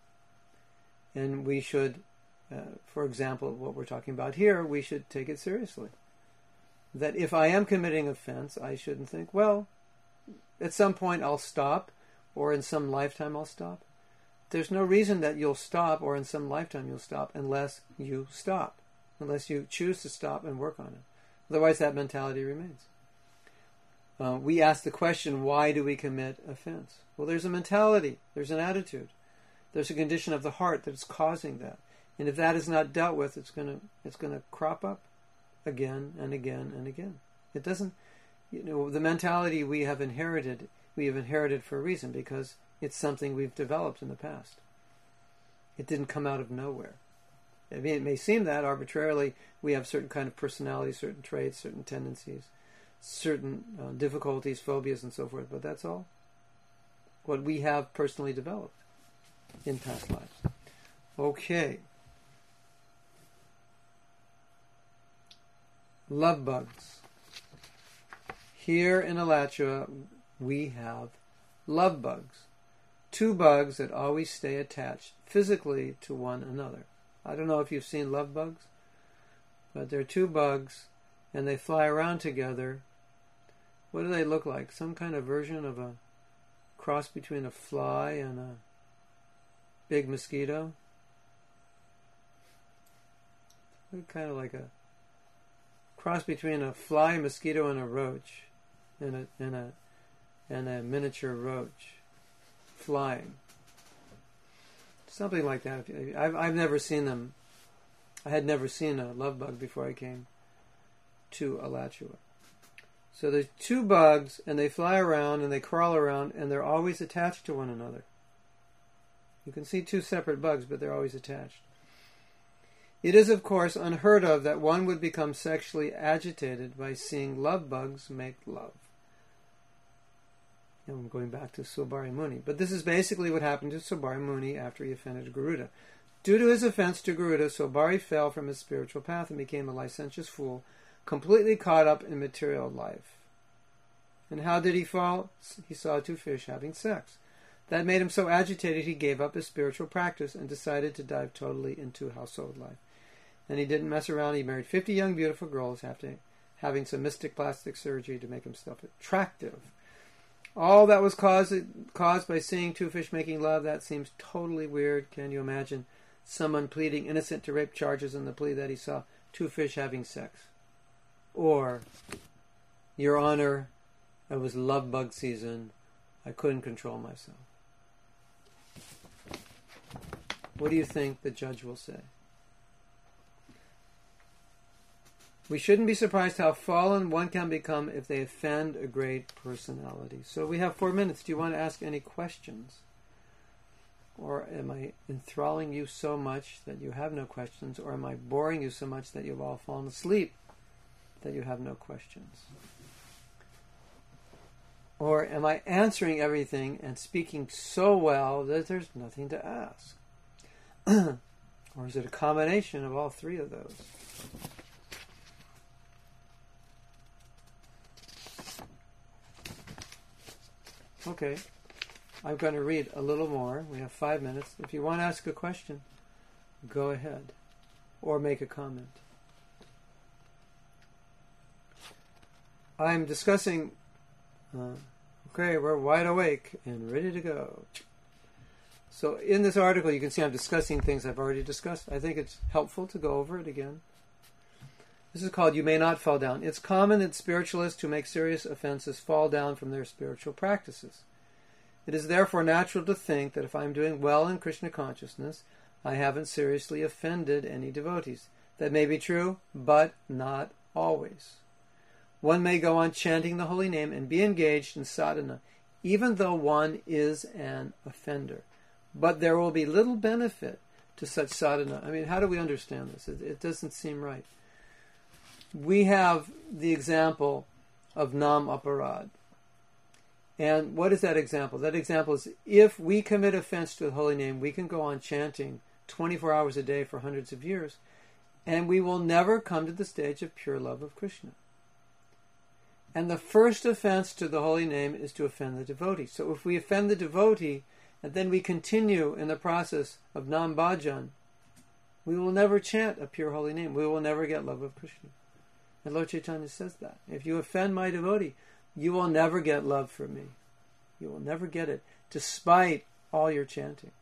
And we should, uh, for example, what we're talking about here, we should take it seriously. That if I am committing offense, I shouldn't think, well, at some point I'll stop, or in some lifetime I'll stop. There's no reason that you'll stop, or in some lifetime you'll stop, unless you stop. Unless you choose to stop and work on it. Otherwise that mentality remains. Uh, we ask the question, why do we commit offense? Well, there's a mentality, there's an attitude, there's a condition of the heart that's causing that. And if that is not dealt with, it's going to it's going to crop up again and again and again. It doesn't, you know, the mentality we have inherited, we have inherited for a reason, because it's something we've developed in the past. It didn't come out of nowhere. I mean, it may seem that arbitrarily we have certain kind of personality, certain traits, certain tendencies, certain uh, difficulties, phobias, and so forth, but that's all what we have personally developed in past lives. Okay. Love bugs. Here in Alachua, we have love bugs. Two bugs that always stay attached physically to one another. I don't know if you've seen love bugs, but they're two bugs, and they fly around together. What do they look like? Some kind of version of a cross between a fly and a big mosquito? They're kind of like a cross between a fly, mosquito, and a roach, and a and a and a miniature roach flying. Something like that. I've I've never seen them. I had never seen a love bug before I came to Alachua. So there's two bugs, and they fly around and they crawl around, and they're always attached to one another. You can see two separate bugs, but they're always attached. It is, of course, unheard of that one would become sexually agitated by seeing love bugs make love. And I'm going back to Saubhari Muni. But this is basically what happened to Saubhari Muni after he offended Garuda. Due to his offense to Garuda, Saubhari fell from his spiritual path and became a licentious fool, completely caught up in material life. And how did he fall? He saw two fish having sex. That made him so agitated he gave up his spiritual practice and decided to dive totally into household life. And he didn't mess around. He married fifty young, beautiful girls after having some mystic plastic surgery to make himself attractive. All that was caused, caused by seeing two fish making love. That seems totally weird. Can you imagine someone pleading innocent to rape charges on the plea that he saw two fish having sex? Or, Your Honor, it was love bug season. I couldn't control myself. What do you think the judge will say? We shouldn't be surprised how fallen one can become if they offend a great personality. So we have four minutes. Do you want to ask any questions? Or am I enthralling you so much that you have no questions? Or am I boring you so much that you've all fallen asleep that you have no questions? Or am I answering everything and speaking so well that there's nothing to ask? Or is it a combination of all three of those? Okay, I'm going to read a little more. We have five minutes. If you want to ask a question, go ahead. Or make a comment. I'm discussing... Uh, okay, we're wide awake and ready to go. So in this article, you can see I'm discussing things I've already discussed. I think it's helpful to go over it again. This is called You May Not Fall Down. It's common that spiritualists who make serious offenses fall down from their spiritual practices. It is therefore natural to think that if I'm doing well in Krishna consciousness, I haven't seriously offended any devotees. That may be true, but not always. One may go on chanting the holy name and be engaged in sadhana, even though one is an offender. But there will be little benefit to such sadhana. I mean, how do we understand this? It, it doesn't seem right. We have the example of Nam Aparad. And what is that example? That example is if we commit offense to the holy name, we can go on chanting twenty-four hours a day for hundreds of years, and we will never come to the stage of pure love of Krishna. And the first offense to the holy name is to offend the devotee. So if we offend the devotee, and then we continue in the process of Nam Bhajan, we will never chant a pure holy name. We will never get love of Krishna. And Lord Chaitanya says that. If you offend my devotee, you will never get love from me. You will never get it, despite all your chanting.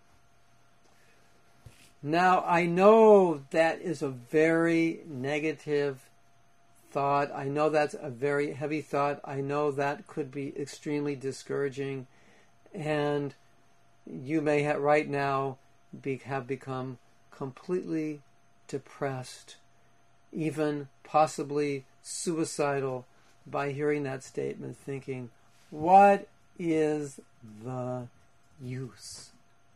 Now, I know that is a very negative thought. I know that's a very heavy thought. I know that could be extremely discouraging. And you may have, right now be, have become completely depressed, even possibly suicidal, by hearing that statement, thinking, what is the use?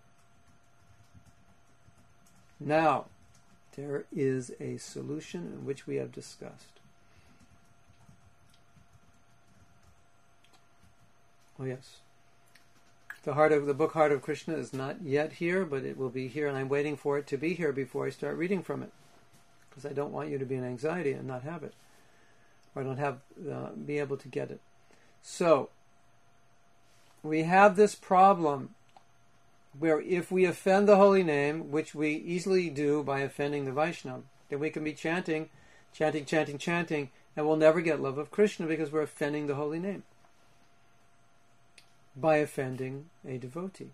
Now, there is a solution in which we have discussed. Oh yes. The heart of the book Heart of Krishna is not yet here, but it will be here, and I'm waiting for it to be here before I start reading from it, because I don't want you to be in anxiety and not have it. or don't have uh, be able to get it. So we have this problem where if we offend the holy name, which we easily do by offending the Vaishnava, then we can be chanting, chanting, chanting, chanting, and we'll never get love of Krishna because we're offending the holy name by offending a devotee.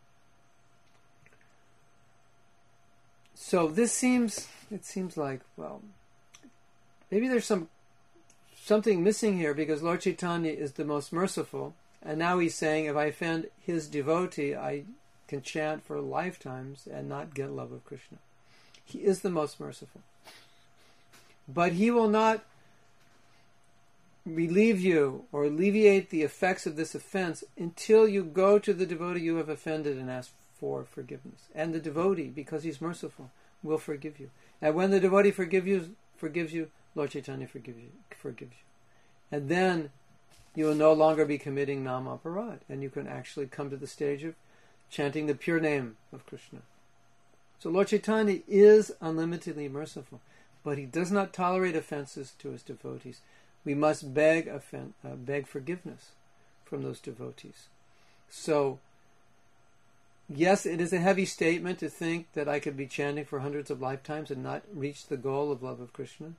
So this seems, it seems like, well, maybe there's some something missing here, because Lord Chaitanya is the most merciful, and now he's saying if I offend his devotee, I can chant for lifetimes and not get love of Krishna. He is the most merciful. But he will not relieve you or alleviate the effects of this offense until you go to the devotee you have offended and ask for forgiveness. And the devotee, because he's merciful, will forgive you. And when the devotee forgive you, forgives you, Lord Chaitanya forgives you, forgives you. And then you will no longer be committing nama aparad, and you can actually come to the stage of chanting the pure name of Krishna. So Lord Chaitanya is unlimitedly merciful, but he does not tolerate offenses to his devotees. We must beg offen- uh, beg forgiveness from those devotees. So, yes, it is a heavy statement to think that I could be chanting for hundreds of lifetimes and not reach the goal of love of Krishna.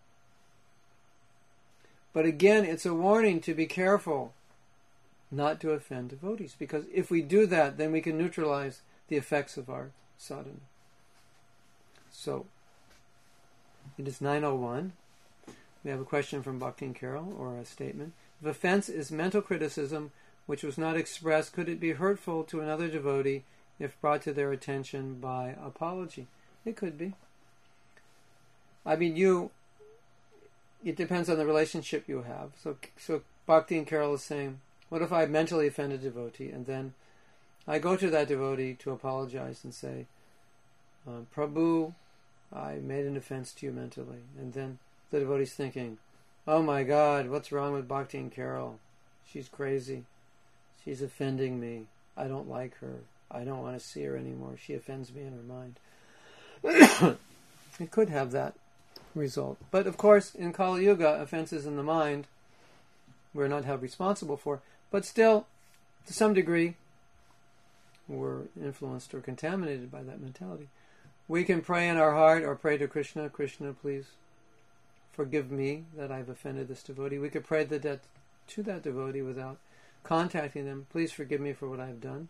But again, it's a warning to be careful not to offend devotees, because if we do that, then we can neutralize the effects of our sadhana. So, it is nine oh one. We have a question from Bhakti and Carol, or a statement. If offense is mental criticism which was not expressed, could it be hurtful to another devotee if brought to their attention by apology? It could be. I mean, you... It depends on the relationship you have. So, so Bhakti and Carol is saying, what if I mentally offend a devotee, and then I go to that devotee to apologize and say, uh, Prabhu, I made an offense to you mentally. And then the devotee's thinking, oh my God, what's wrong with Bhakti and Carol? She's crazy. She's offending me. I don't like her. I don't want to see her anymore. She offends me in her mind. It could have that result. But of course, in Kali Yuga, offenses in the mind we're not held responsible for. But still, to some degree, we're influenced or contaminated by that mentality. We can pray in our heart or pray to Krishna, Krishna, please forgive me that I've offended this devotee. We could pray that, that to that devotee without contacting them. Please forgive me for what I've done.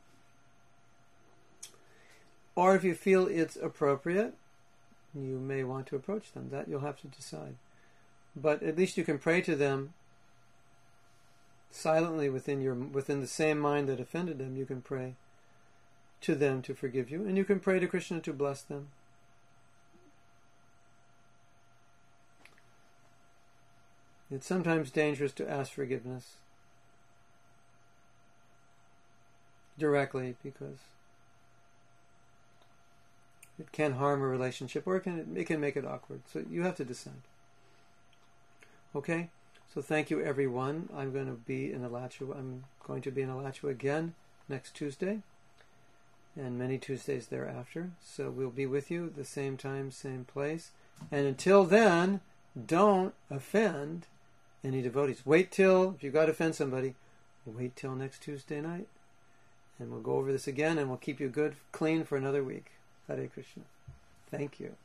Or if you feel it's appropriate, you may want to approach them. That you'll have to decide. But at least you can pray to them silently within your within the same mind that offended them. You can pray to them to forgive you, and you can pray to Krishna to bless them. It's sometimes dangerous to ask forgiveness directly because it can harm a relationship, or it can it can make it awkward. So you have to decide. Okay? So thank you, everyone. I'm going to be in Alachua. I'm going to be in Alachua again next Tuesday, and many Tuesdays thereafter. So we'll be with you the same time, same place. And until then, don't offend any devotees. Wait till, if you've got to offend somebody, wait till next Tuesday night, and we'll go over this again, and we'll keep you good, clean for another week. Hare Krishna. Thank you.